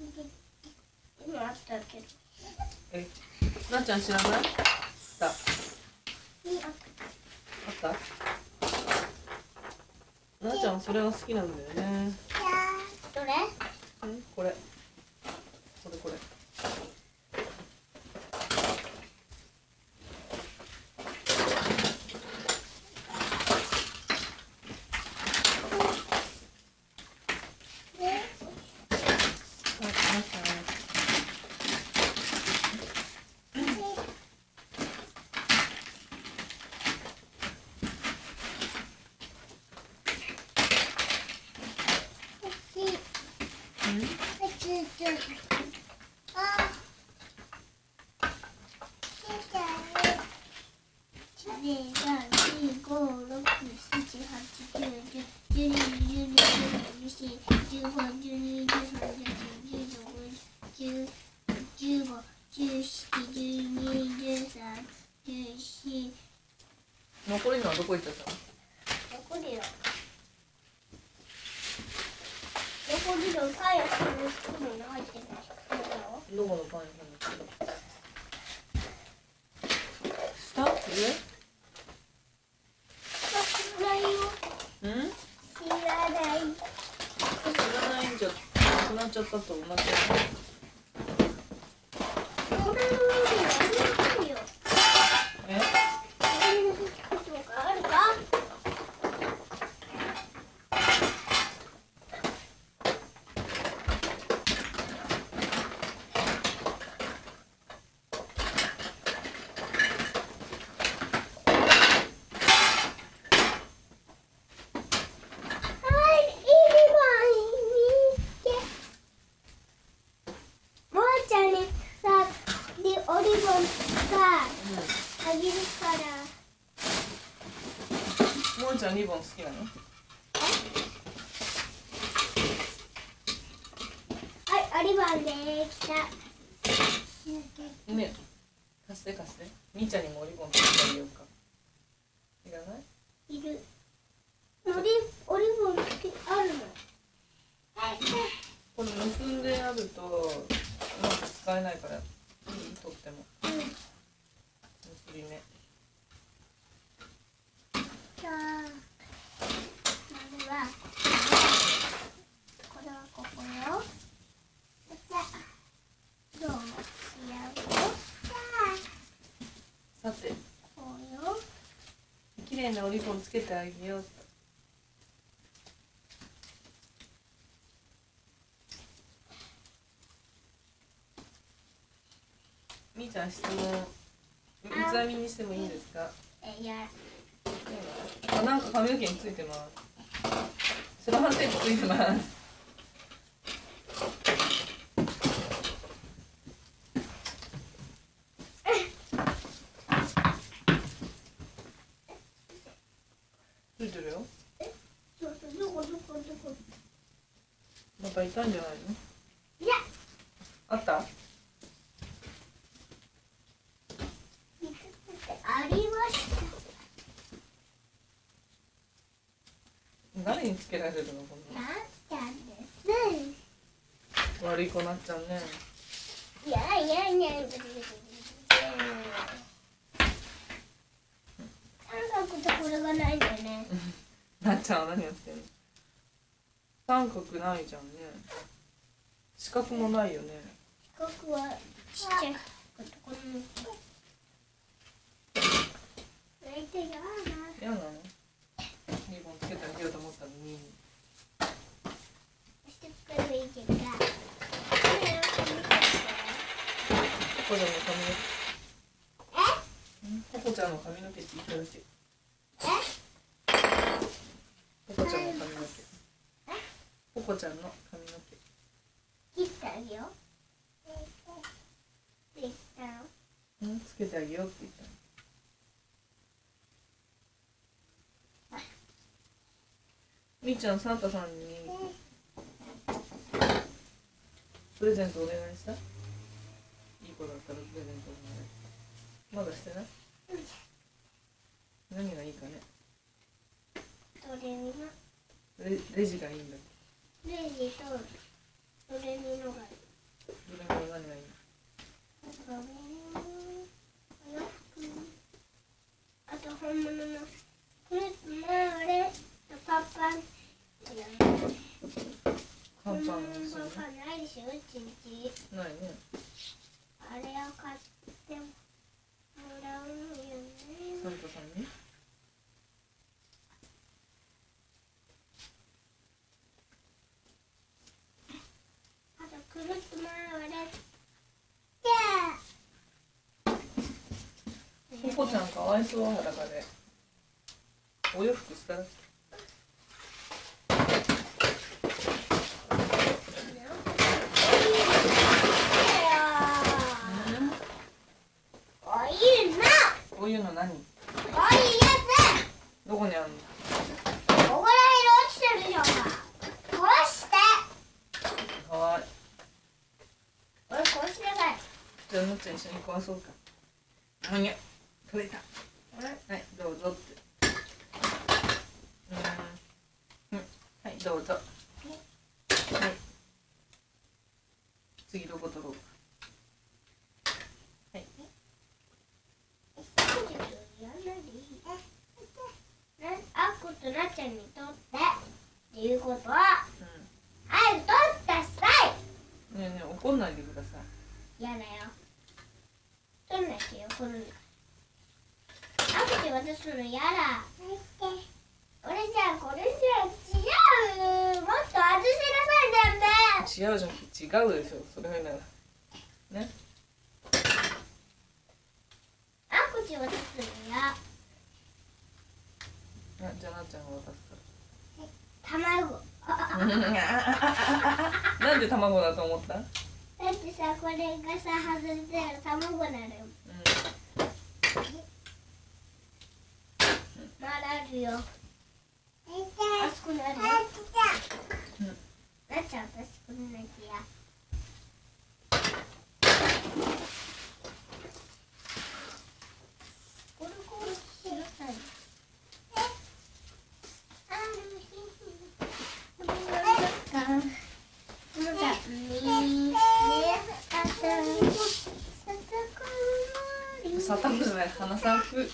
今あったけど。 なっちゃん知らない？あった。あったなっちゃんそれが好きなんだよね。 どれ？ これ。これこれ。残りのはどこ行っちゃったの？ 残りのパン屋さんの袋に入ってる。 どこのパン屋さんの袋？下？上？ 知らないよ。知らない。 知らないんじゃなくなっちゃったと同じ。 これの上にあるよ。あるか？ もんちゃんリボン好きなの？ はい、リボンできた。 ね、貸して貸して。みーちゃんにもリボンつけてあげようか。いらない？ いる。おリボンつけあるの？ これ結んであるとうまく使えないからいい？とっても。結び目。 じゃあ、まずはこれはここよ。どうもしよう。 さて、 こうよ。 綺麗なおリボンつけてあげよう。みーちゃん質問、三つ編みにしてもいいですか？ いや。 あ、なんか髪の毛についてます。セロハンテープついてます。ついてるよ。 どこ？ また痛いんじゃないの？ いや。 あった？ ありました。 誰につけられるのこんな。 なったんです。 悪い子なっちゃうね。 いや。三角とこれがないんだよね。 なっちゃんは何やってんの？三角ないじゃんね。四角もないよね。 四角はちっちゃいところに。 嫌なの？リボンつけてあげようと思ったのに。ポコちゃんの髪の毛。ポコちゃんの髪の毛って言っただけ。ポコちゃんの髪の毛。ポコちゃんの髪の毛。 切ってあげよう。できたの？ つけてあげようって言ったの。みーちゃん、サンタさんにプレゼントお願いした？いい子だったらプレゼントお願い。まだしてない？何がいいかね。レジがいいんだ。 レジとドレミのがいい。 の一緒にないでしょ、うちんち。 ないね。 あれを買ってもらうよね。 サンタさんにあとくるっと回れ。 ココちゃんかわいそう、裸で。お洋服したらこういうの何？どこにあるの？ ここら辺に落ちてるでしょうか。こうして。 はーい。 これこうしてください。 じゃあのっちゃん一緒に壊そうか。むにゃ取れた。はいどうぞって。はいどうぞ。はい。次どこ取ろうか。はい。 あっことなっちゃんにとってっていうことは、早く取ったさい。 ねえねえ怒んないでください。 やだよ。取んなきゃ怒るんだ。あっこで渡すのやだ。これじゃ違う。もっと外しなさい全部。 違うじゃん、違うでしょ、それならね。 あっこち渡すのや。 じゃあなっちゃんが渡す卵。 からなんで卵だと思った？ だってさ、これがさ、外れたら卵なのよ。まだあるよ。あそこにあるよ。なっちゃん、私これなきゃ。コルコルしてください。 サタンじゃない、花咲く。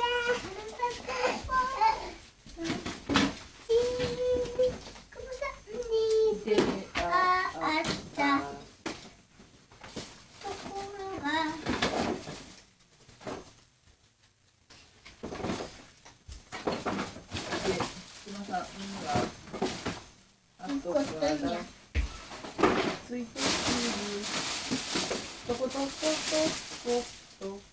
ついてくる。トコトコトコトコ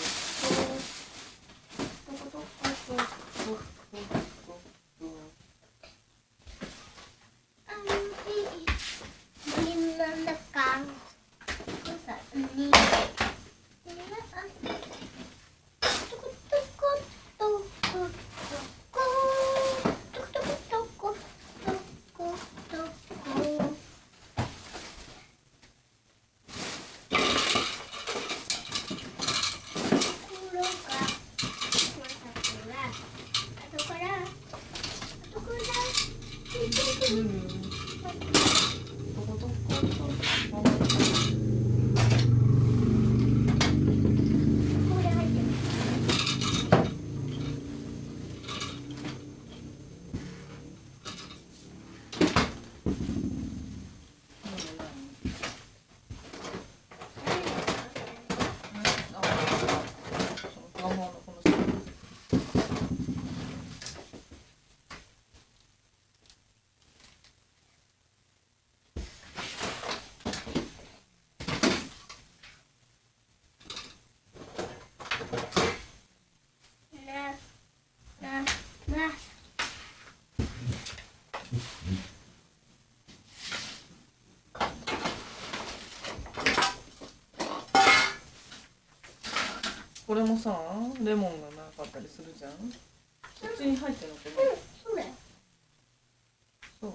これもさ、レモンがなかったりするじゃん。そっちに入ってるのかな。 そうだよ。 そう。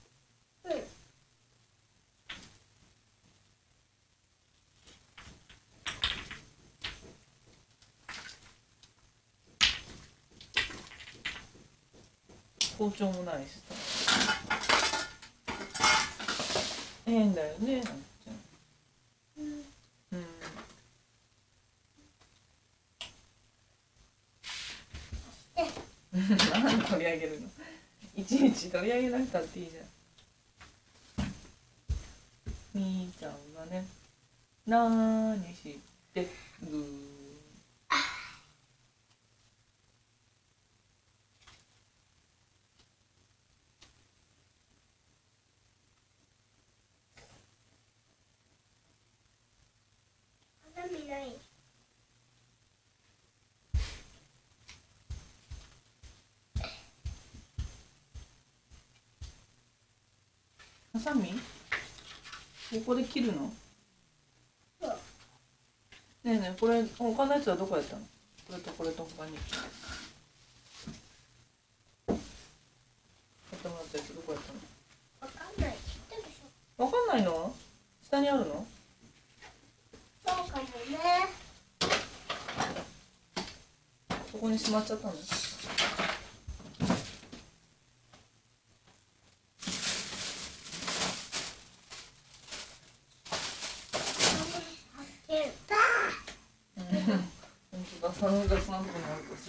包丁もないしさ。変だよね、なっちゃん。なんで取り上げるの？いちいち取り上げなくたっていいじゃん。 みーちゃんがね、なーにしてる。 花見ない。 ハサミ？ここで切るの？ そう。 ねえねえ、これ他のやつはどこやったの？これとこれと他に。買ってもらったやつどこやったの？ わかんない。知ってるでしょ。 わかんないの？下にあるの？ そうかもね。 ここにしまっちゃったの？本当だ、サングラスのとこにあるかし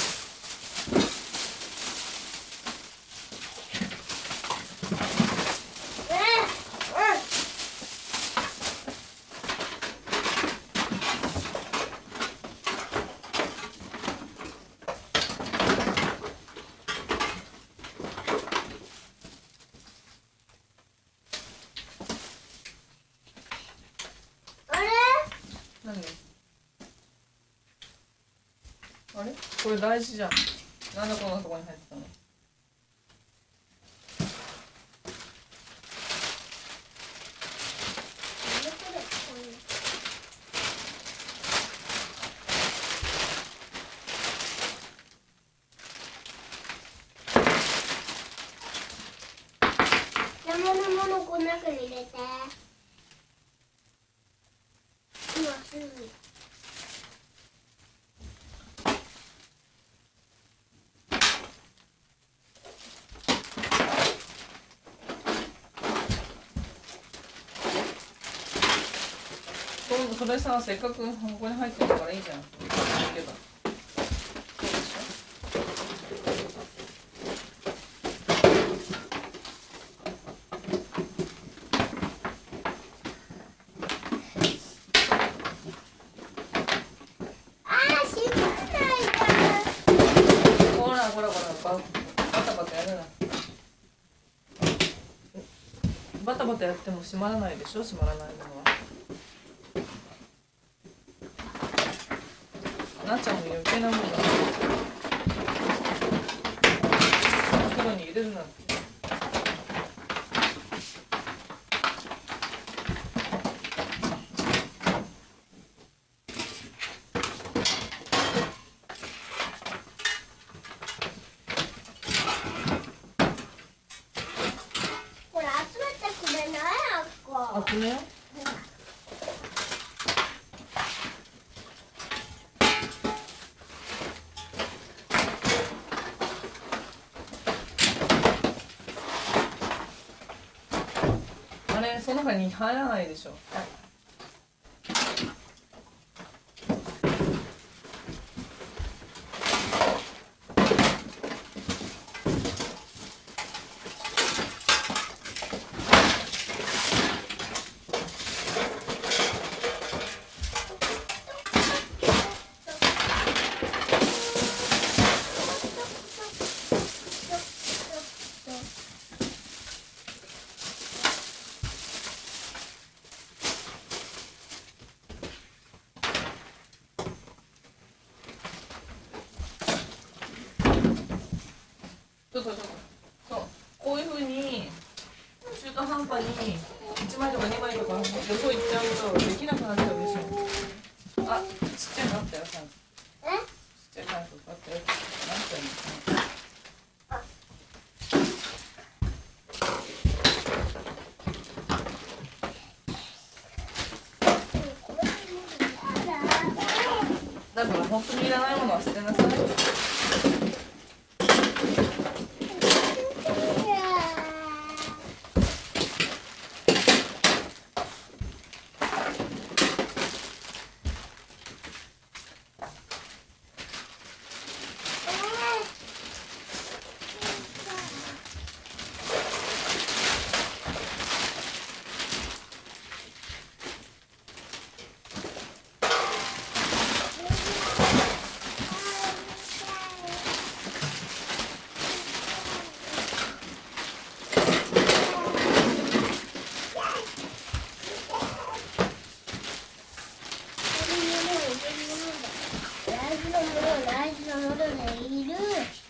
何？あれ？これ大事じゃん。なんでこんなとこに入ってたの？ 山のものこの中に入れて。今すぐ。 それさ、せっかくここに入ってるからいいじゃん。行けば。バタバタやっても閉まらないでしょ、閉まらないものは。なっちゃんも余計なものだ。袋に入れるなんて。 これ集めてくれない？ あ、これよ。あれ、その中に入らないでしょ。そうこういうふうに中途半端に1枚とか2枚とか横行っちゃうとできなくなっちゃうでしょ。あ、ちっちゃいのあったよ、ちゃんと。ちっちゃいのあったよ。なんていうの？だから本当にいらないものは捨てなさい。 ライトの喉でいる。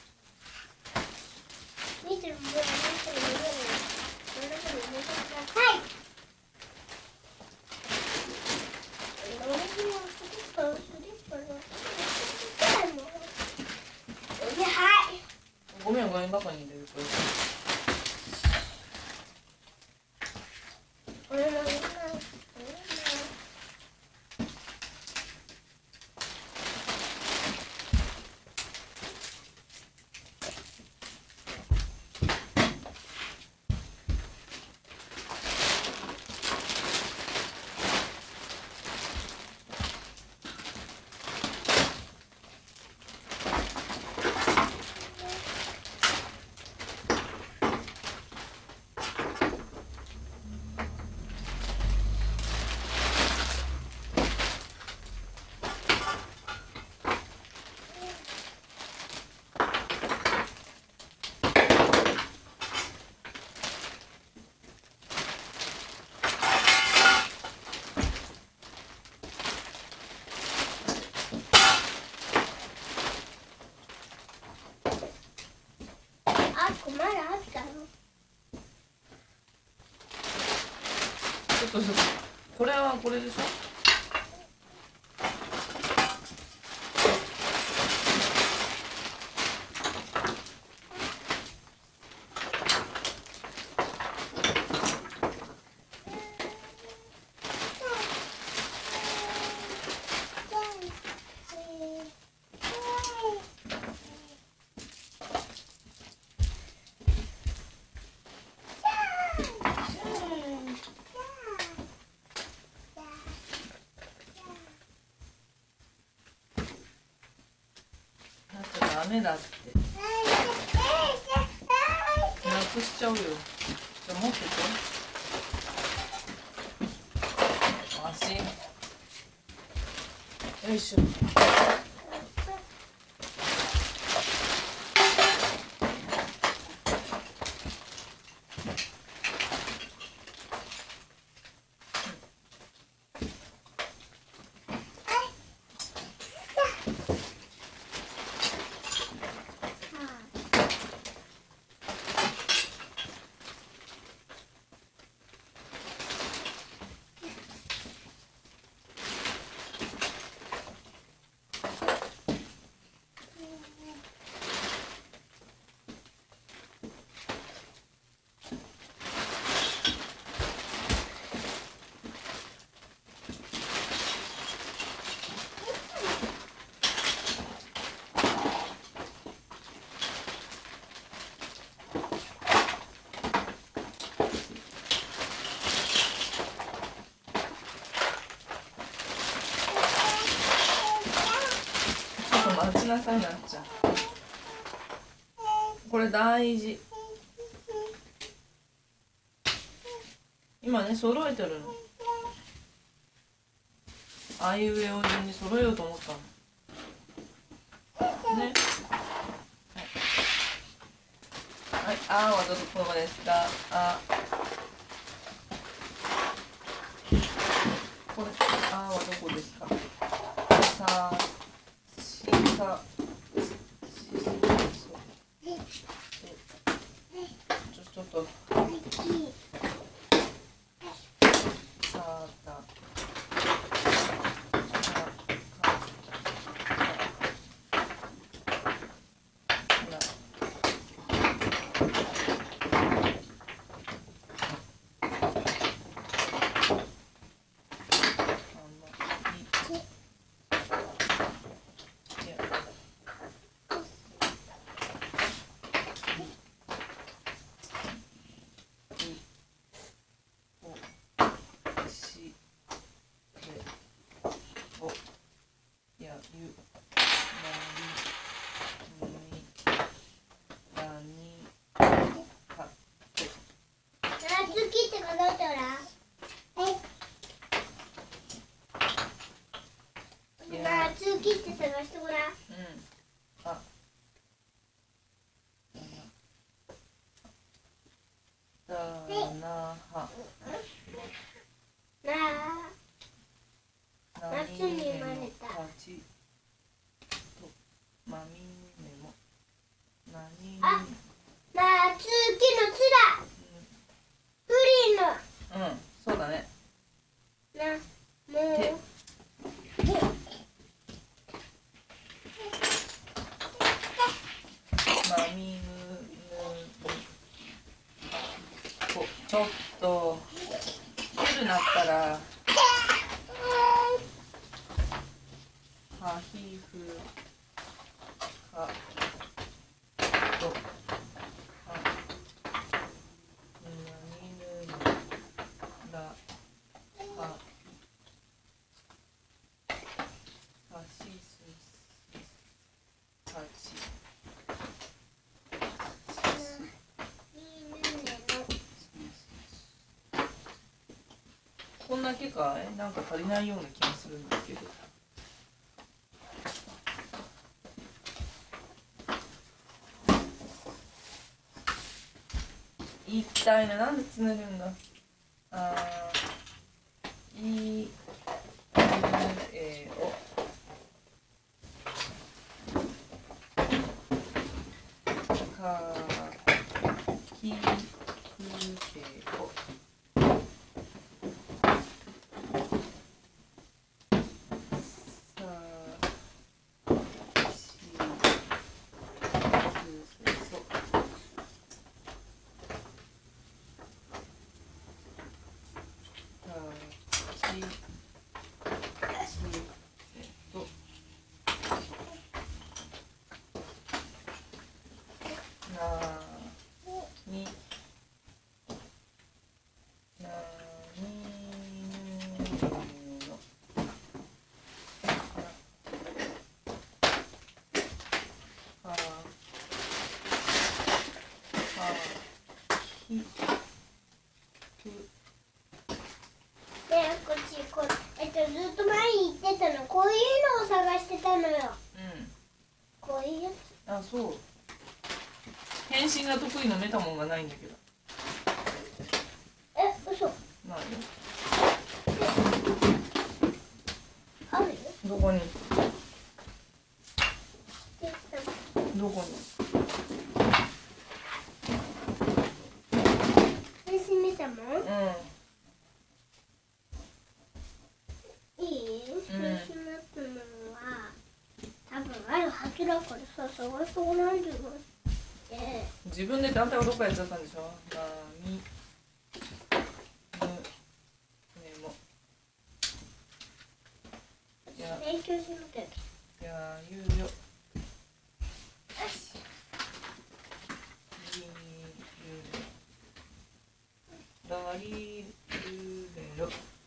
見てる分、ライトの喉でください。 ゴミをゴミ箱に入れると。 まだあったの？ ちょっとこれはこれでしょ。ダメだってなくしちゃうよ。じゃあ持ってて。足よいしょ。待ちなさいなっちゃん。これ大事。今ね揃えてるの。あいうえお順に揃えようと思ったの。ね。はい、あーはどこですか。あ。これあーはどこですか。さ。ちょっと手まみむちょっと夜なったらはひふかとはみぬらははしすはちこんだけかい？なんか足りないような気がするんだけど。痛いな、なんでつねるんだ。いおかきくけおずっと前に言ってたの、こういうのを探してたのよ。こういうやつ。 あ、そう。返信が得意のメタモンがないんだけど。 嘘。 ないよ。 あるよ。 どこに？どこに？ 返信メタモン？いい？返信メタモンは多分あるはずだからさ、探しそうなんじゃない？ 自分で団体はどこやっちゃったんでしょ。なみむねも勉強しなきゃ。 やゆよだりるれろ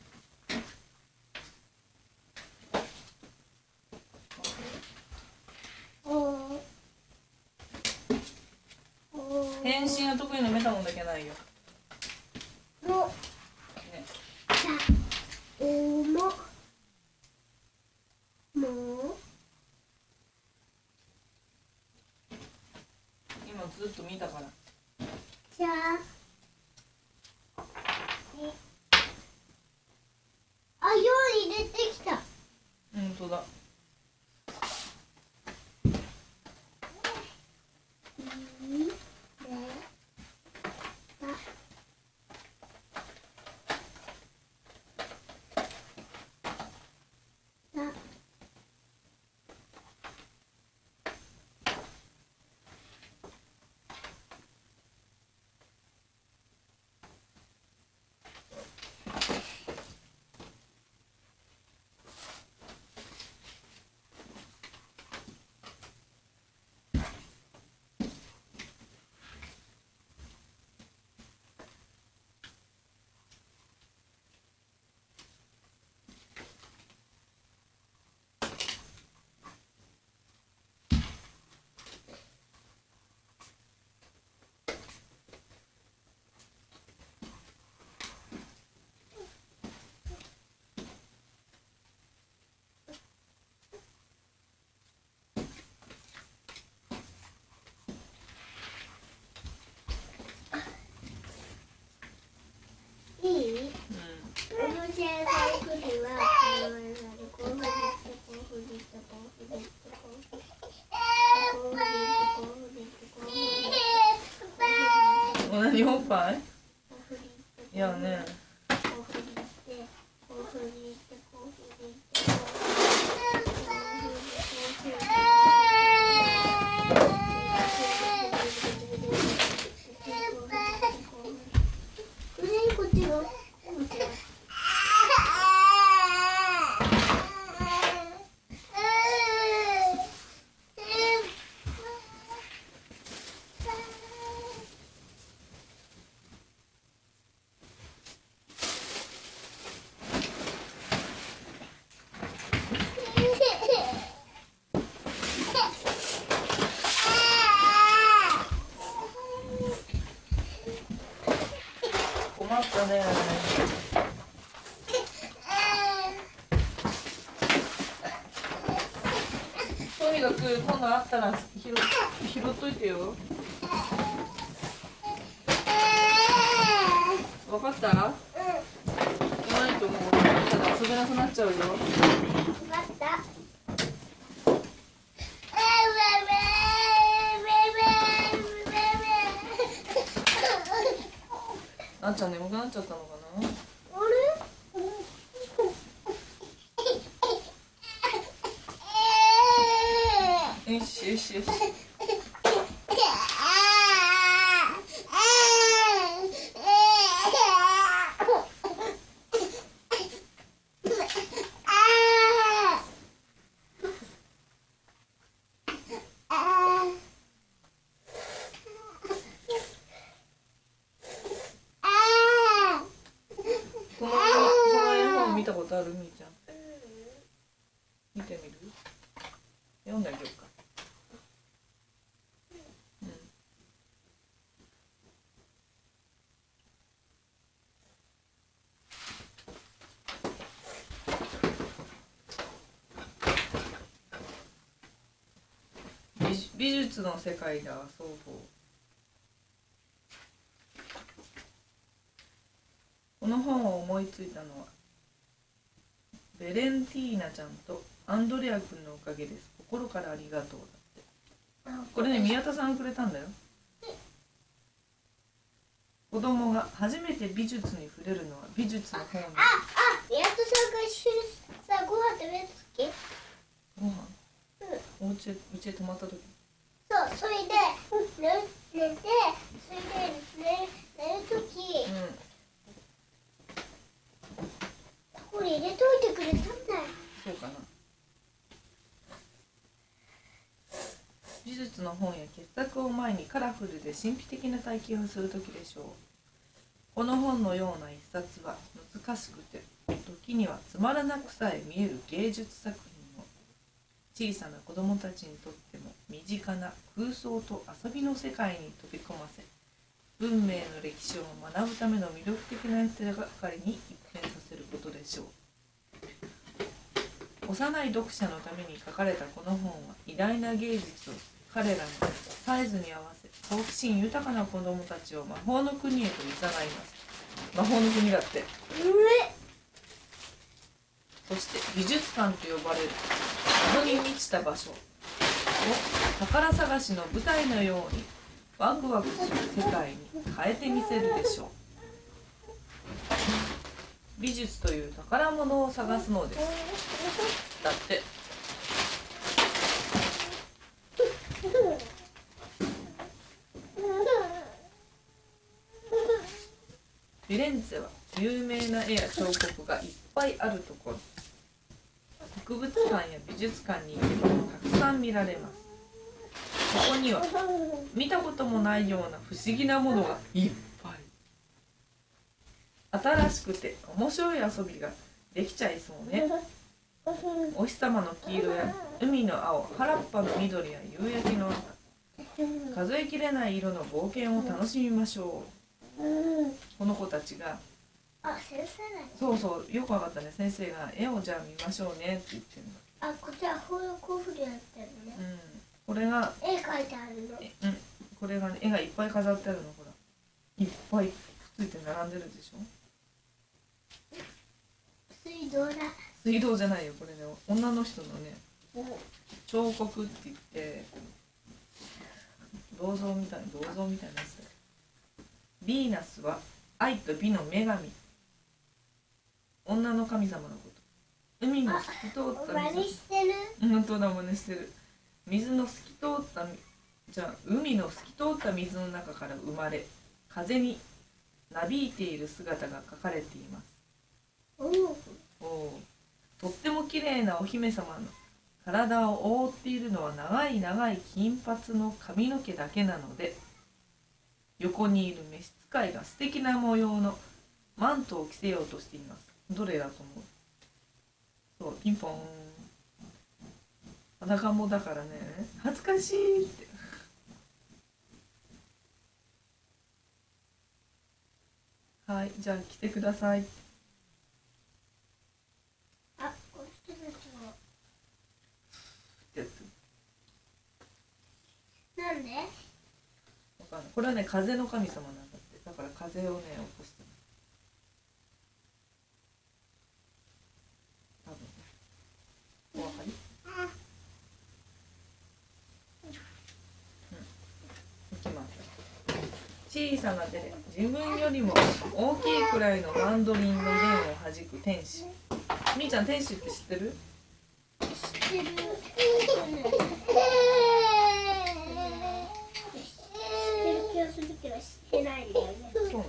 返信が得意のメタモンだけないよ。 も、 ね、 おも、も、 今ずっと見たから。 じゃあ、ように出てきた。 本当だ。 いい？この正解くじはこういうふうにこう振りってこう振りってこう振りってこう振りこう振りってこう振りってこう振りって何おっぱい？ こう振りっていやね。 こう振りってこう振りってみがく今度あったら拾っといてよ。わかった？ないともうただ遊べなくなっちゃうよ。 わかった。 あんちゃん眠くなっちゃったのかな。よしよしよし。この絵本見たことある？みーちゃん見てみる？読んであげようか。美術の世界で遊ぼう。この本を思いついたのはベレンティーナちゃんとアンドレア君のおかげです。心からありがとうだって。これね、宮田さんくれたんだよ。子供が初めて美術に触れるのは美術の本に。 宮田さんが一緒にさ、ご飯食べるとき？ ご飯？うん。うちで泊まった時。 そう、それで寝て、それで寝るとき、これ入れといてくれたんだよ。 そうかな。美術の本や傑作を前にカラフルで神秘的な体験をするときでしょう。この本のような一冊は難しくて時にはつまらなくさえ見える芸術作品を小さな子どもたちにとっても身近な空想と遊びの世界に飛び込ませ、文明の歴史を学ぶための魅力的な手がかりに一変させることでしょう。幼い読者のために書かれたこの本は偉大な芸術を彼らのサイズに合わせ好奇心豊かな子どもたちを魔法の国へと誘います。魔法の国だって。そして美術館と呼ばれる謎に満ちた場所を宝探しの舞台のようにワクワクする世界に変えてみせるでしょう。美術という宝物を探すのです。だって。フィレンツェは有名な絵や彫刻がいっぱいあるところ。博物館や美術館に行けばたくさん見られます。ここには見たこともないような不思議なものがいっぱい。新しくて面白い遊びができちゃいそうね。お日様の黄色や海の青、原っぱの緑や夕焼けの赤、数えきれない色の冒険を楽しみましょう。この子たちが先生だね。 そうそう、よくわかったね。先生が絵をじゃあ見ましょうねって言ってるの。 こっちはこういうふうにやってるね。 これが絵描いてあるの。 これがね、絵がいっぱい飾ってあるの。ほら、いっぱいくっついて並んでるでしょ。 水道だ。 水道じゃないよ、これね、女の人のね、彫刻って言って銅像みたいなやつだよ。ヴィーナスは愛と美の女神、女の神様のこと。海の透き通った真似してる。 本当だ、真似してる。水の透き通った海の透き通った水の中から生まれ、風になびいている姿が描かれています。とっても綺麗なお姫様の体を覆っているのは長い長い金髪の髪の毛だけなので、横にいる召使いが素敵な模様のマントを着せようとしています。どれだと思う？そう、ピンポン。裸もだからね、恥ずかしいって。はい、じゃあ来てください。 この人たちはってやつ。 これはね風の神様なんだって。だから風をね起こす。多分お分かり？いきます。小さな手で自分よりも大きいくらいのマンドリンの弦を弾く天使。みーちゃん天使って知ってる？ 知ってる。気がするけど知ってないんだよね。 そうなの？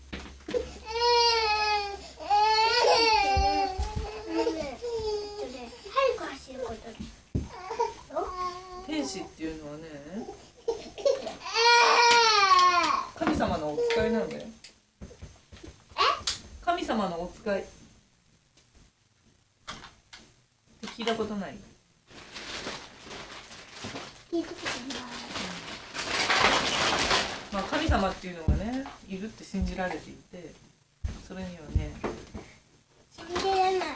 早く走ること。 天使っていうのはね、神様のお使いなんだよ。神様のお使いって聞いたことない？ 聞いたことない。 まあ神様っていうのがねいるって信じられていて、それにはね信じられない。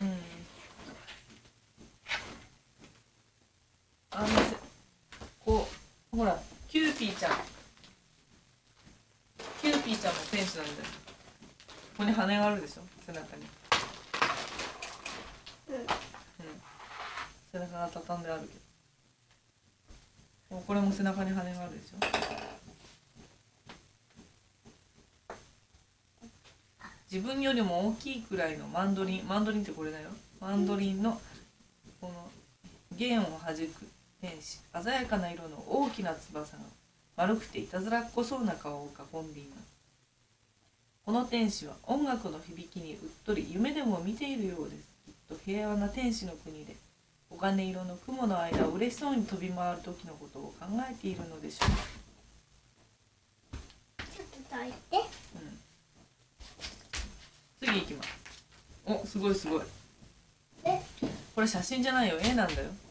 こうほらキューピーちゃんも天使なんだよ。ここに羽があるでしょ、背中に。背中が畳んであるけど、これも背中に羽があるでしょ。自分よりも大きいくらいのマンドリンってこれだよ。マンドリンのこの弦を弾く天使。鮮やかな色の大きな翼が丸くていたずらっこそうな顔を囲んでいます。この天使は音楽の響きにうっとり夢でも見ているようです。きっと平和な天使の国で黄金色の雲の間を嬉しそうに飛び回る時のことを考えているのでしょう。 ちょっとどいて。 次行きます。お、すごいすごい。これ写真じゃないよ、絵なんだよ。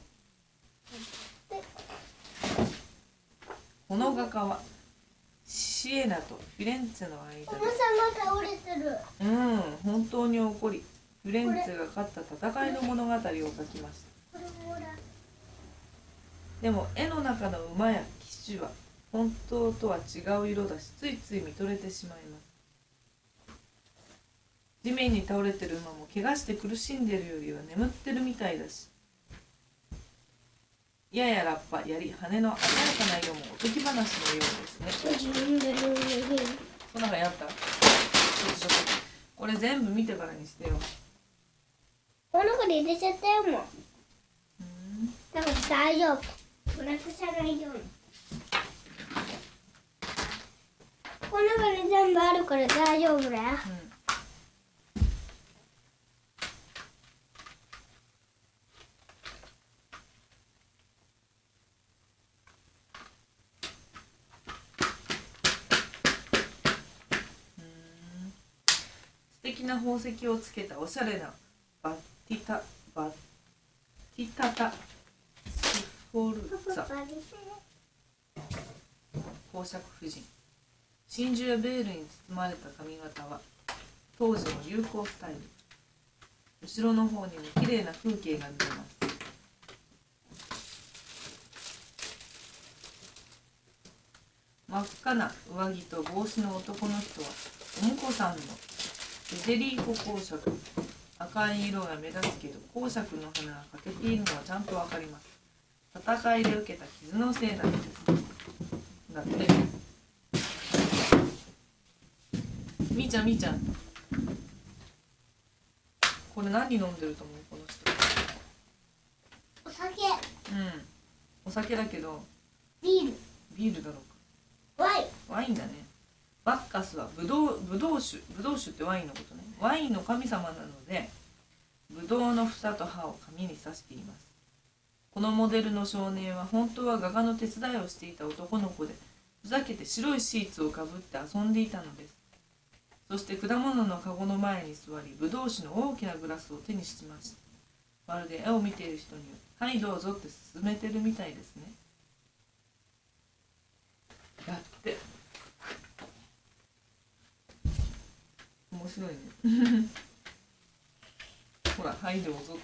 この画家はシエナとフィレンツェの間で、 お母さんが倒れてる。 本当に起こりフィレンツェが勝った戦いの物語を書きました。でも絵の中の馬や騎手は本当とは違う色だし、ついつい見とれてしまいます。地面に倒れてる馬も怪我して苦しんでるよりは眠ってるみたいだし、矢やラッパ、槍、羽の鮮やかな色もおとぎ話のようですね。こんなのやった？これ全部見てからにしてよ。 この中に入れちゃったよもう。だから大丈夫。なくさないように。この中に全部あるから大丈夫だよ。 素敵な宝石をつけたおしゃれなバッティタスフォルツァ公爵夫人。真珠やベールに包まれた髪型は当時の流行スタイル。後ろの方にも綺麗な風景が見えます。真っ赤な上着と帽子の男の人はお婿さんのフェデリーコ公爵。赤い色が目立つけど公爵の花が欠けているのはちゃんとわかります。戦いで受けた傷のせいなんです。だってみーちゃんこれ何飲んでると思う？この人。 お酒。 お酒だけどビールだろうか。 ワインだね。バッカスはブドウ酒ってワインのことね。ワインの神様なのでブドウの房と葉を紙に刺しています。このモデルの少年は本当は画家の手伝いをしていた男の子で、ふざけて白いシーツをかぶって遊んでいたのです。そして果物のカゴの前に座り、ブドウ酒の大きなグラスを手にしました。まるで絵を見ている人にはいどうぞって勧めてるみたいですね。だって面白いねほらはいどうぞって。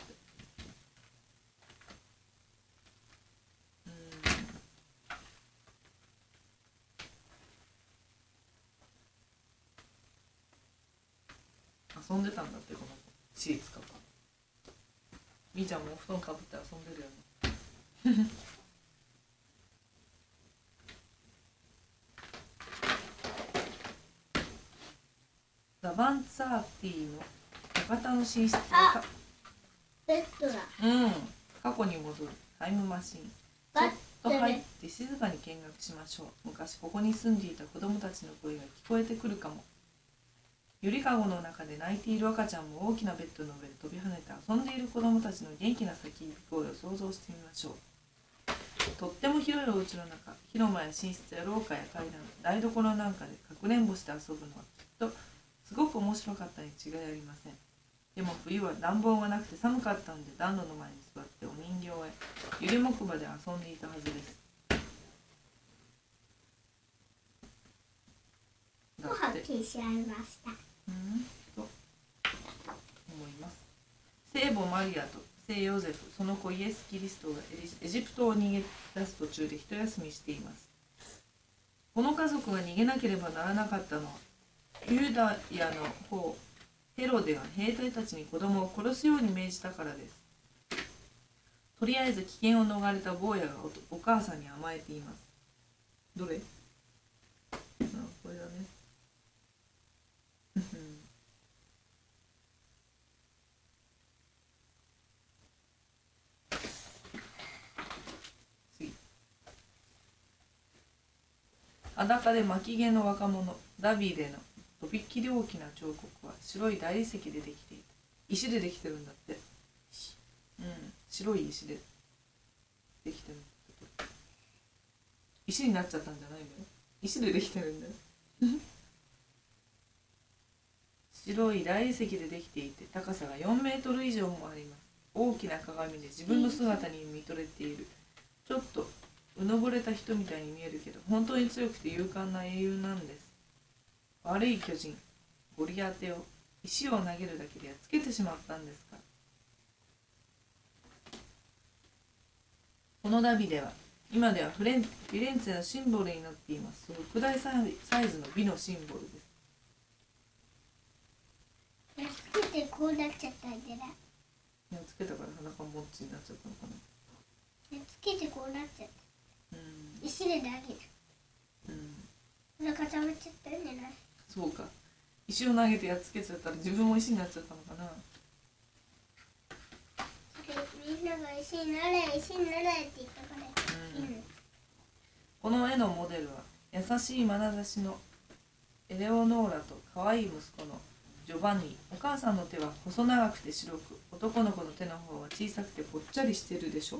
たんだって、この子シーツとか。みーちゃんもお布団かぶって遊んでるよね。ザ・バンツァーティの館の寝室がベッドだ。 過去に戻るタイムマシン。 バッと入って静かに見学しましょう。昔ここに住んでいた子供たちの声が聞こえてくるかも。ゆりかごの中で泣いている赤ちゃんも大きなベッドの上で飛び跳ねて遊んでいる子供たちの元気な叫び声を想像してみましょう。とっても広いお家の中、広間や寝室や廊下や階段、台所なんかでかくれんぼして遊ぶのはきっとすごく面白かったに違いありません。でも冬は暖房がなくて寒かったので暖炉の前に座ってお人形へゆり木馬で遊んでいたはずです。 もう発見しちゃいました。 と思います。聖母マリアと聖ヨゼフ、その子イエス・キリストがエジプトを逃げ出す途中で一休みしています。この家族が逃げなければならなかったのは、ユダヤの方ヘロデが兵隊たちに子供を殺すように命じたからです。とりあえず危険を逃れた坊やがお母さんに甘えています。どれ？これだね。次。裸で巻き毛の若者ダビデのとびっきり大きな彫刻は白い大理石でできていた。石でできてるんだって。白い石でできてる。石になっちゃったんじゃないのよ。石でできてるんだよ。白い大理石でできていて高さが4メートル以上もあります。大きな鏡で自分の姿に見とれている。ちょっとうぬぼれた人みたいに見えるけど本当に強くて勇敢な英雄なんです。悪い巨人ゴリアテを石を投げるだけでやっつけてしまったんですから。このダビデは今ではフィレンツェのシンボルになっています。特大サイズの美のシンボルです。 やっつけてこうなっちゃったんじゃない？ やっつけたから裸もっちになっちゃったのかな。 やっつけてこうなっちゃった。石で投げる。お腹食べちゃったんじゃない？ そうか。石を投げてやっつけちゃったら自分も石になっちゃったのかな。 みんなが石になれ石になれって言ったから、 この絵のモデルは優しい眼差しのエレオノーラと可愛い息子のジョバンニ。お母さんの手は細長くて白く、男の子の手の方は小さくてぽっちゃりしてるでしょ。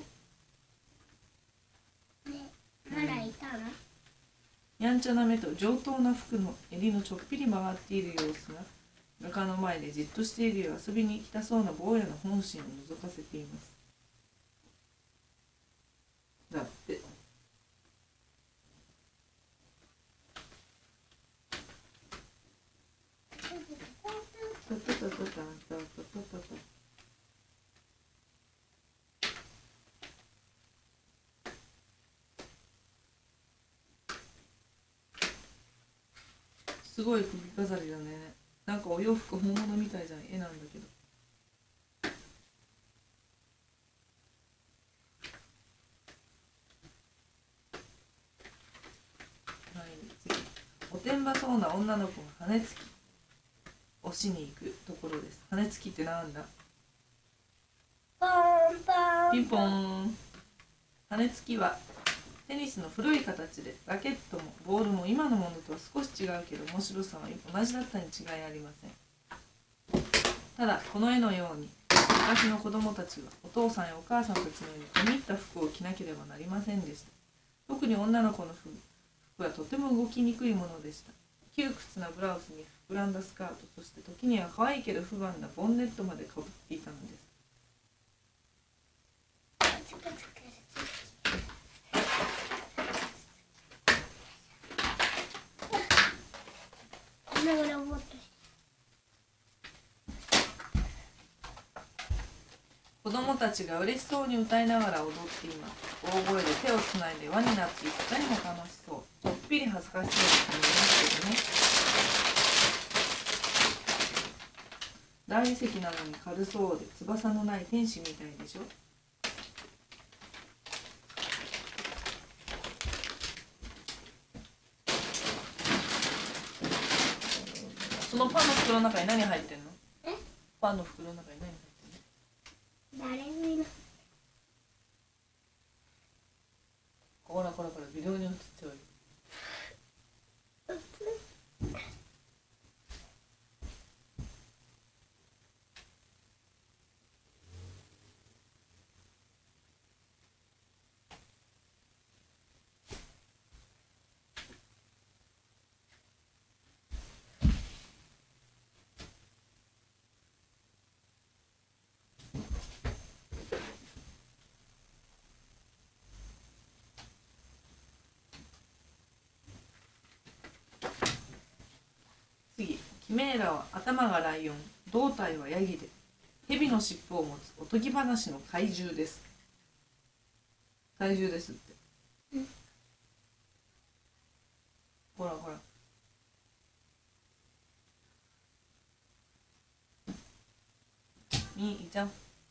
ね、まだいたの？ やんちゃな目と上等な服の襟のちょっぴり曲がっている様子が画家の前でじっとしているよう遊びに行きたそうな坊やの本心を覗かせています。だってすごい首飾りだね。なんかお洋服本物みたいじゃん。絵なんだけど。はい、次。おてんばそうな女の子が羽根つき押しに行くところです。羽根つきってなんだ？ ポンポンピンポーン。羽根つきはテニスの古い形でラケットもボールも今のものとは少し違うけど面白さは同じだったに違いありません。ただこの絵のように昔の子供たちはお父さんやお母さんたちのように込み入った服を着なければなりませんでした。特に女の子の服はとても動きにくいものでした。窮屈なブラウスに膨らんだスカート、そして時には可愛いけど不安なボンネットまでかぶっていたのです。子供たちが嬉しそうに歌いながら踊っています。大声で手をつないで輪になっていかにも楽しそう。ちょっぴり恥ずかしそうに見えますけどね。 大理石なのに軽そうで翼のない天使みたいでしょ。そのパンの袋の中に何入ってんの？パンの袋の中に何入ってんの？ 誰もいない。 ほらほらほら、ビデオに映っておる。次、キメーラは頭がライオン、胴体はヤギで、蛇の尻尾を持つおとぎ話の怪獣です。怪獣ですって。ほらほら。みーちゃん。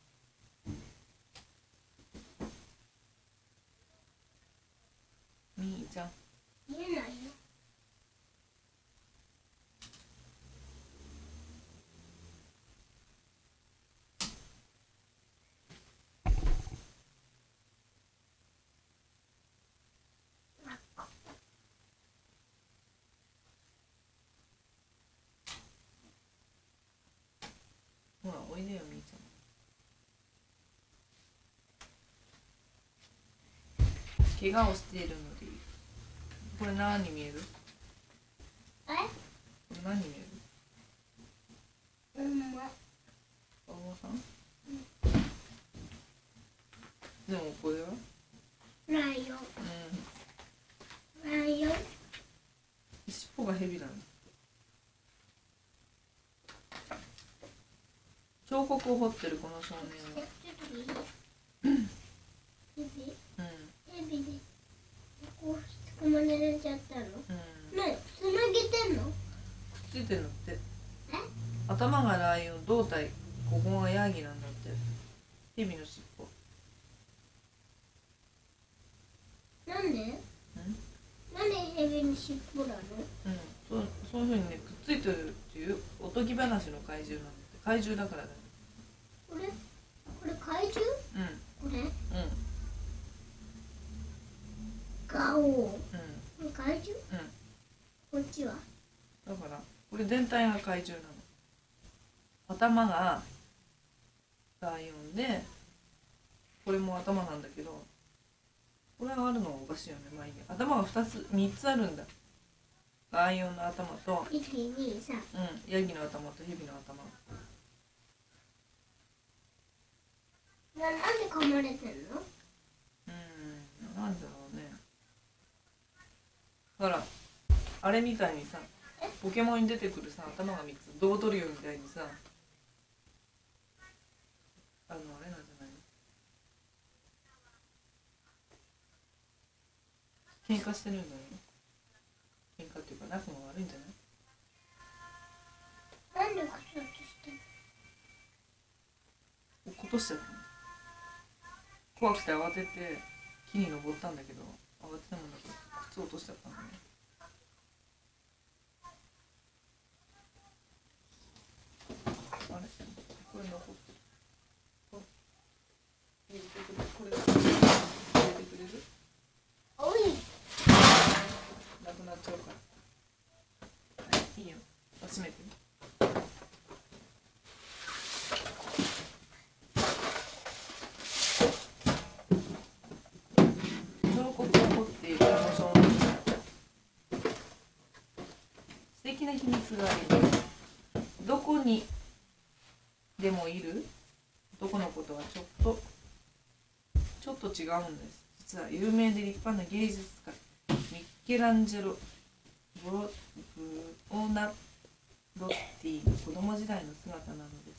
みーちゃん。 見えないよ。 ほら、おいでよ、みーちゃん。怪我をしているのでいい。これ何に見える？ え？ これ何に見える？おばさん？でもこれは？ ライオン。ライオン。 尻尾が蛇なの。彫刻を彫ってるこの少年は。 ヘビでこうつまれられちゃったの？ねえ、つなげてんの？ くっついてるのって。頭がライオン、胴体、ここがヤギなんだって。蛇の尻尾。 なんで？なんでヘビの尻尾なの？ そういうふうにね、くっついてるっていうおとぎ話の怪獣なんだって。怪獣だからだよ。 これ怪獣？これ？ガオー。これ怪獣？こっちは？ だからこれ全体が怪獣なの。頭がライオンで、これも頭なんだけど、これがあるのがおかしいよね。まあいいや。頭が3つあるんだ。ライオンの頭と、 1、2、3。 ヤギの頭と蛇の頭。 なんで噛まれてんの？ なんだろうね。ほら、あれみたいにさ、ポケモンに出てくるさ、頭が3つ、ドートリオみたいにさ、あれなんじゃないの？喧嘩してるんだよね。喧嘩っていうか仲が悪いんじゃない？ なんで靴落としてんの？ 落っことしちゃったの。怖くて慌てて木に登ったんだけど、慌てたもんだから靴落としちゃったんだね。あれこれ残ってる。入れてくれる？これ入れてくれる？ おい。 なくなっちゃうから。はい、いいよ。閉めてね。彫刻を彫っているこの少年。素敵な秘密があります。どこにでもいる男の子とはちょっと違うんです。実は有名で立派な芸術家ミッケランジェロ・ブオナロッティの子供時代の姿なのです。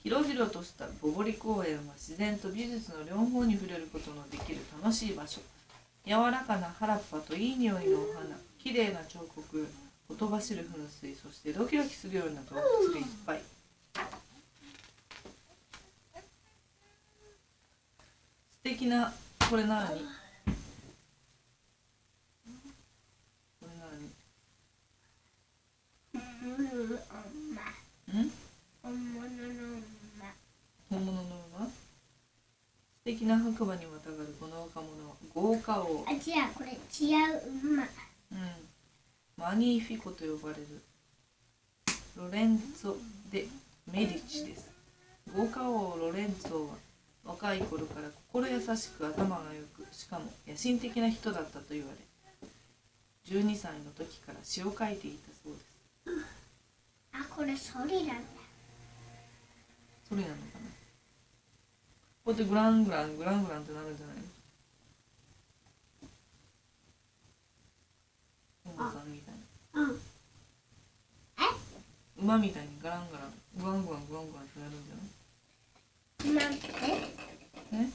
広々としたボボリ公園は自然と美術の両方に触れることのできる楽しい場所。柔らかな原っぱといい匂いのお花、きれいな彫刻、ほとばしる噴水、そしてドキドキするような動物がいっぱい。素敵な、これ何？これ何？ん？本物の馬？素敵な白馬にまたがるこの若者は豪華王。 あ、違う、これ違う馬。 マニーフィコと呼ばれるロレンツォ・デ・メディチです。豪華王ロレンツォは若い頃から心優しく頭が良く、しかも野心的な人だったと言われ、12歳の時から詩を書いていたそうです。 あ、これソリなんだ。 ソリなのかな。こうやってグラングラングラングランってなるんじゃないの？馬さんみたいな。馬みたいにガランガラングワングワングワングワンってなるんじゃない？ なんて？ ね？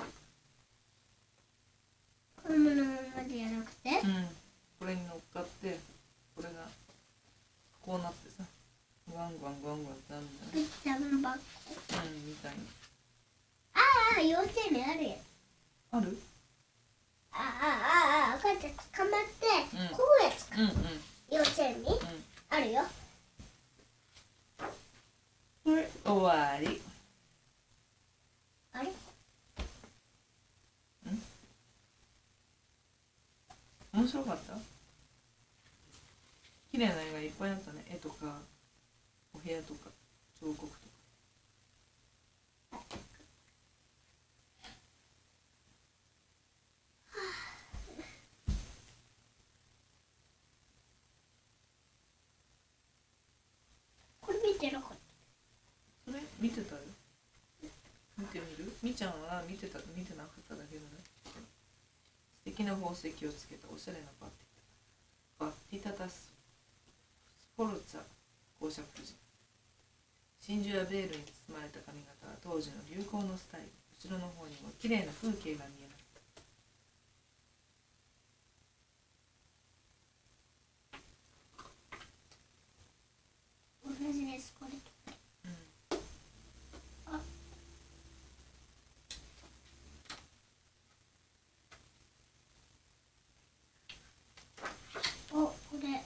このままでじゃなくて？ これに乗っかってこれがこうなってさ、グワングワングワングワンってなるんじゃない？ ジャンバッコ。 みたいに。 ああ、幼稚園にあるやつ。 ある？ こうやって捕まって、こうやつか。幼稚園に、あるよ。 終わり。 あれ？ 面白かった？綺麗な絵がいっぱいあったね。絵とかお部屋とか彫刻とか。 これ見てなかった。 それ見てたよ。見てみる？みちゃんは見てなかっただけだね。素敵な宝石をつけたおしゃれなバッティタタスポルツァ公爵夫人。真珠やベールに包まれた髪型は当時の流行のスタイル。後ろの方にも綺麗な風景が見えます。 同じです、これ。これ。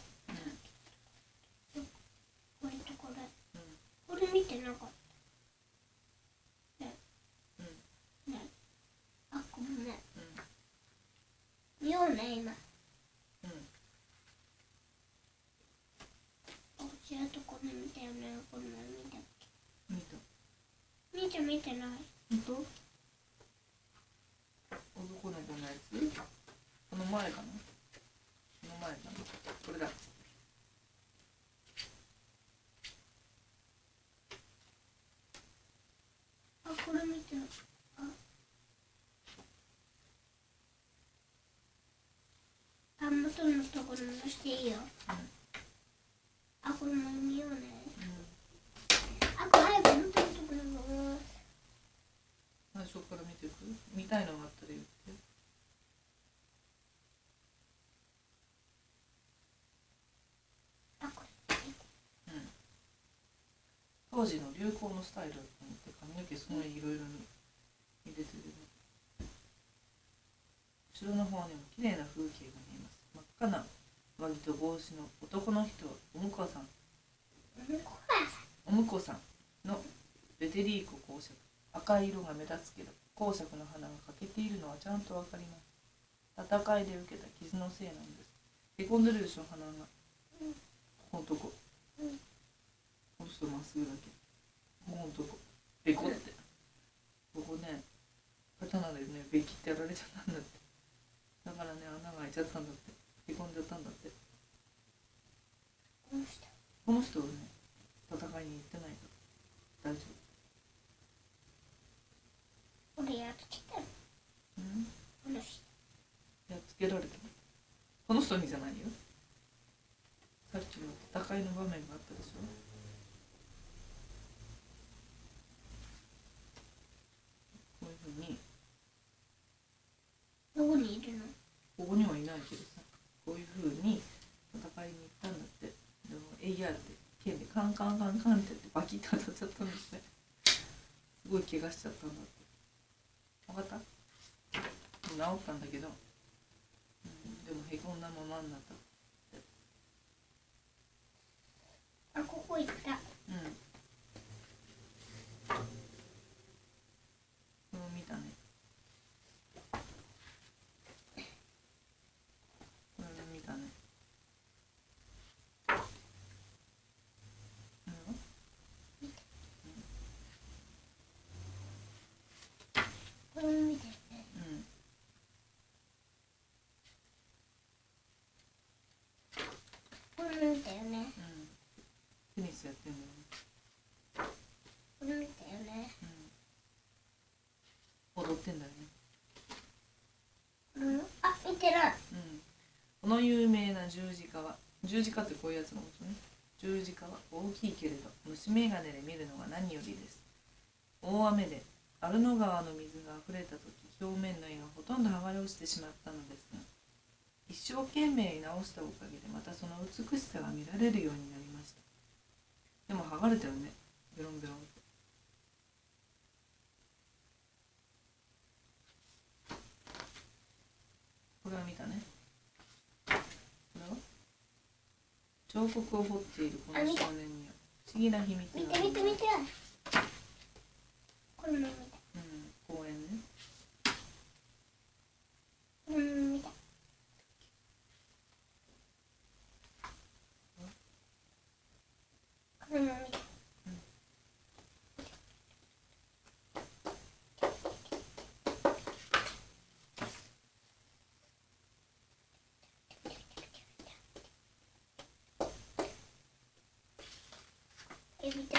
これとこれ。これ見てなかった。あ、ごめんね。見ようね、今。違うところ見たよね。こんなの見たっけ？見てない。 本当？男の子のやつ？この前かな？これだ。 あ、これ見てない。元のところにしていいよ。これも見ようね。これ早く元のところに。 最初から見ていく？見たいのがあったら言って。当時の流行のスタイルだと思って髪の毛すごいいろいろ入れてる。後ろの方にも綺麗な風景が見えます。真っ赤な上着と帽子の男の人はお婿さんのベテリーコ公爵。赤い色が目立つけど公爵の花が欠けているのはちゃんとわかります。戦いで受けた傷のせいなんです。へこんでるでしょ、鼻が。このとこ。この人まっすぐだけ。ここのとこ。ベコって。ここね、刀でね、ベキってやられちゃったんだって。だからね、穴が開いちゃったんだって。へこんじゃったんだって。この人はね、戦いに行ってないから大丈夫。俺やっつけたの？この人。 やっつけられたの？この人にじゃないよ。さっきの戦いの場面があったでしょ。 に、 どこにいるの？ ここにはいないけどさ、こういう風に戦いに行ったんだって。でも AR で剣でカンカンカンカンってバキッと当たっちゃったんですね。すごい怪我しちゃったんだって。分かった？治ったんだけど、でもへこんだままになった。 あ、ここ行った。 これを見たね。これを見たね。 これ見てるね。これ見たよね。 テニスやってんだよね。 これ見たよね。 踊ってんだよね。 あ、見てない。 この有名な十字架は、十字架ってこういうやつのことね。十字架は大きいけれど虫眼鏡で見るのが何よりです。大雨でアルノ川の水があふれた時、表面の絵がほとんど剥がれ落ちてしまったのですが、一生懸命直したおかげでまたその美しさが見られるようになりました。でも剥がれたよね、ベロンベロンって。これは見たね。これは彫刻を彫っているこの少年には不思議な秘密がある。 見て。これも見た。 公園ね。 見た。これも見た。見て。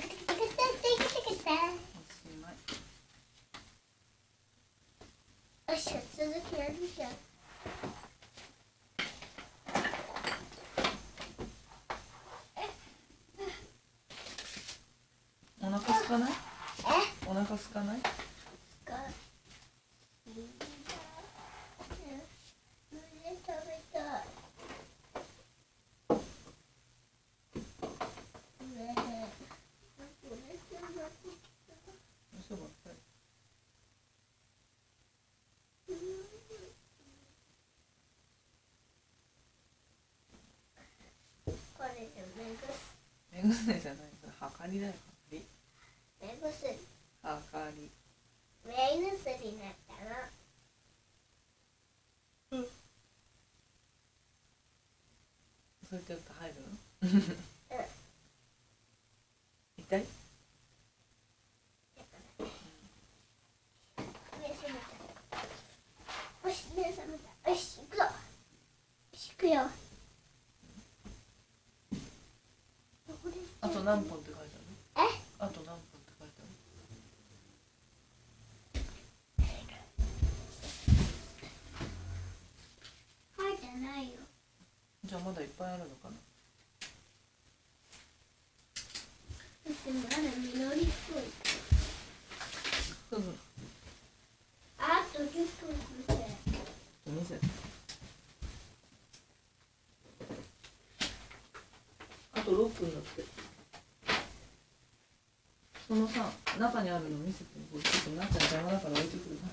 よし、続きやるじゃん。 お腹空かない？お腹空かない？目薬じゃない、それはかりだよ。 目薬。 はかり。 目薬になったな。 そうやってやると入るの？痛い？ よし、目覚めた。よし、行くぞ。よし、行くよ。 あと何本って書いてある？あと何本って書いてある？ 書いてないよ。 じゃあまだいっぱいあるのかな？ でもまだ緑っぽい。あと10分くらい。 見せて。あと6分だって。そのさ、中にあるの見せて。ちょっとなっちゃん邪魔だから置いてくるから。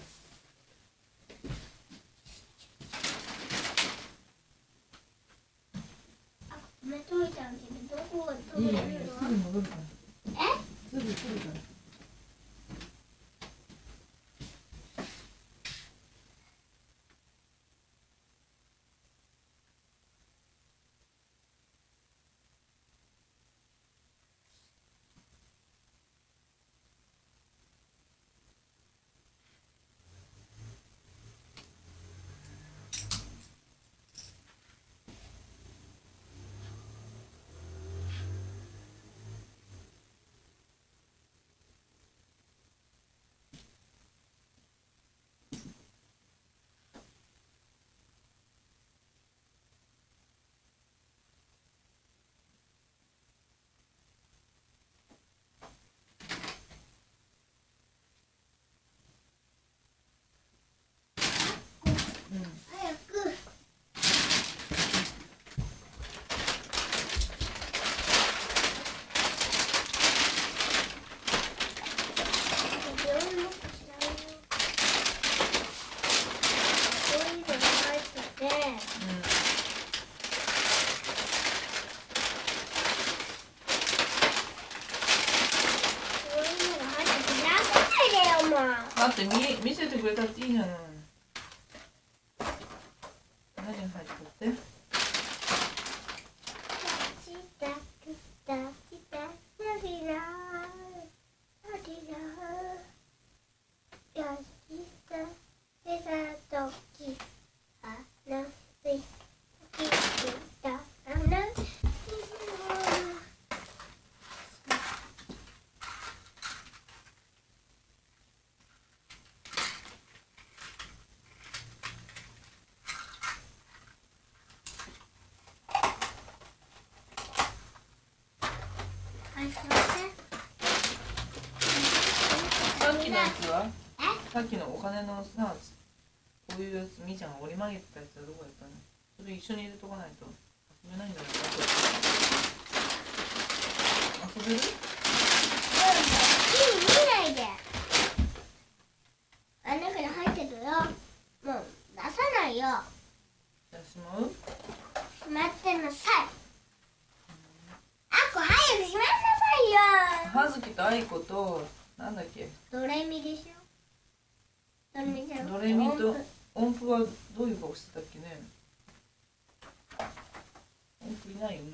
埋めといたんだけど、どこが取いいよ、 れるの？ すぐ戻るから。すぐ来るから。 だって見せてくれたっていいじゃない。何が入ってるって。さっきのやつは？さっきのお金のさ、こういうやつみーちゃんが折り曲げてたやつはどこやったの？それ一緒に入れとかないと遊べないんじゃないかな。遊べる？ 見ないで。あん中に入ってるよ。もう出さないよ。 じゃあしまう？ しまってなさい。あっこ早くしまいなさいよ。 はずきとあいことなんだっけ？ ドレミでしょ。 ドレミと音符はどういう顔してたっけね。音符いないよね。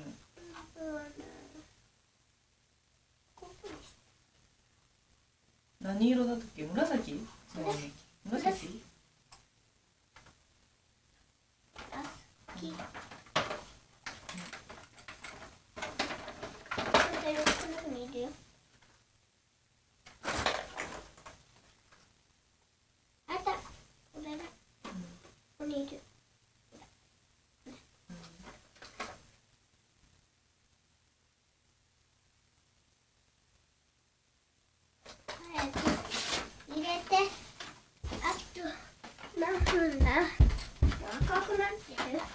何色だったっけ？紫？紫？ 入れて、あと何分だ？赤くなってる。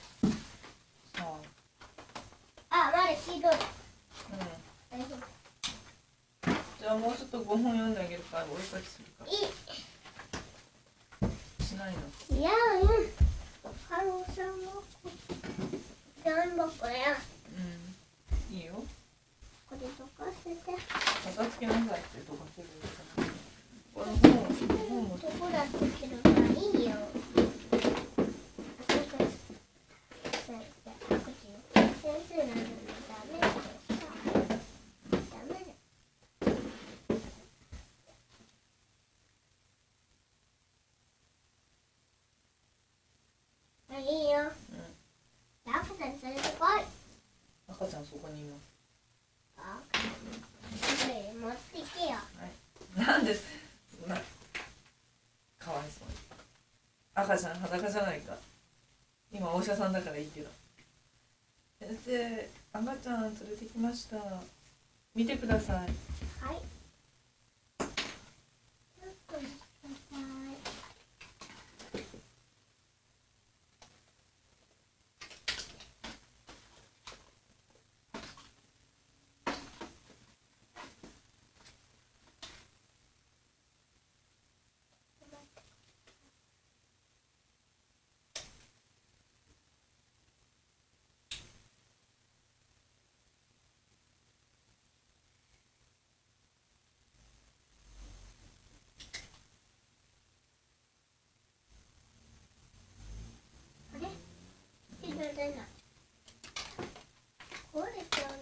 あ、まだ黄色い。大丈夫。 じゃあもうちょっと5本読んであげるからお絵かきするか。しないの？ いやハローさんはジャンボこれ。 いいよ。 これどかせて。 片付けなさいってどかせる。これ本もどこだってけどさ、いいよ。先生なのにダメだよさ。ダメだよ。いいよ。赤ちゃん連れてこい。 赤ちゃんそこにいます。 持ってけよ。 なんでそんなかわいそうに。赤ちゃん裸じゃないか。今お医者さんだからいいけど。先生、赤ちゃん連れてきました。見てください。 はい。ちょっと待ってください。出ない。壊れちゃうね。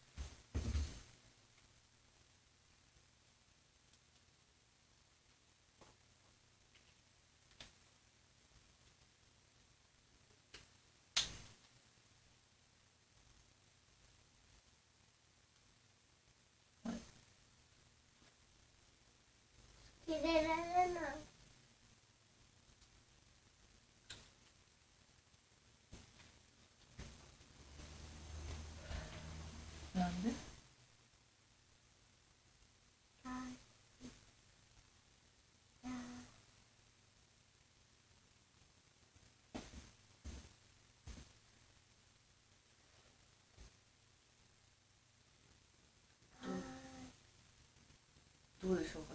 入れられない。 なんで？どうでしょう